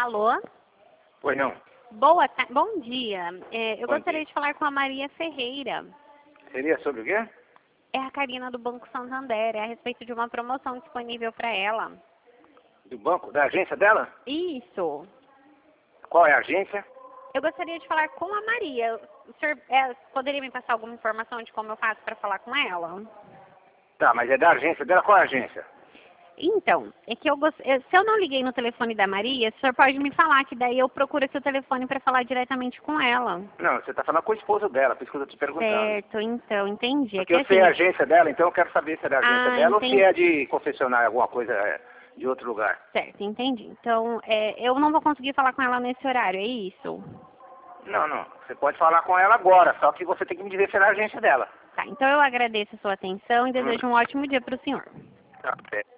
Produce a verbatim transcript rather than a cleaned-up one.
Alô? Pois não. Boa ta... Bom dia. É, eu Bom gostaria dia. de falar com a Maria Ferreira. Seria sobre o quê? É a Karina do Banco Santander. É a respeito de uma promoção disponível para ela. Do banco? Da agência dela? Isso. Qual é a agência? Eu gostaria de falar com a Maria. O senhor é, poderia me passar alguma informação de como eu faço para falar com ela? Tá, mas é da agência dela? Qual é a agência? Então, é que eu gost... eu- se eu não liguei no telefone da Maria, o senhor pode me falar, que daí eu procuro esse telefone para falar diretamente com ela. Não, você tá falando com a esposa dela, por isso que eu tô te perguntando. Certo, então, entendi. É Porque que eu sei a assim, agência dela, então eu quero saber se é da agência ah, dela ou se entendi. é de confessionário, alguma coisa é, de outro lugar. Certo, entendi. Então, é, eu não vou conseguir falar com ela nesse horário, é isso? Não, não. Você pode falar com ela agora, só que você tem que me dizer se é da agência dela. Tá, então eu agradeço a sua atenção e Hum. desejo um ótimo dia para o senhor. Tá, é.